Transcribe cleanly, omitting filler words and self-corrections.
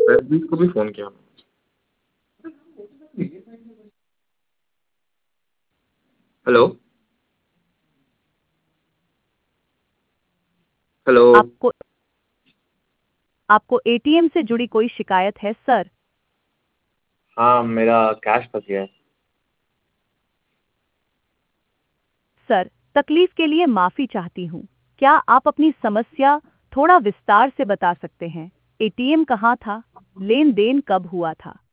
रजनीश को भी फ़ोन किया। हेलो। हेलो। आपको आपको एटीएम से जुड़ी कोई शिकायत है सर? हाँ, मेरा कैश फंस गया है। सर, तकलीफ के लिए माफी चाहती हूँ। क्या आप अपनी समस्या थोड़ा विस्तार से बता सकते हैं? एटीएम कहाँ था? लेन देन कब हुआ था?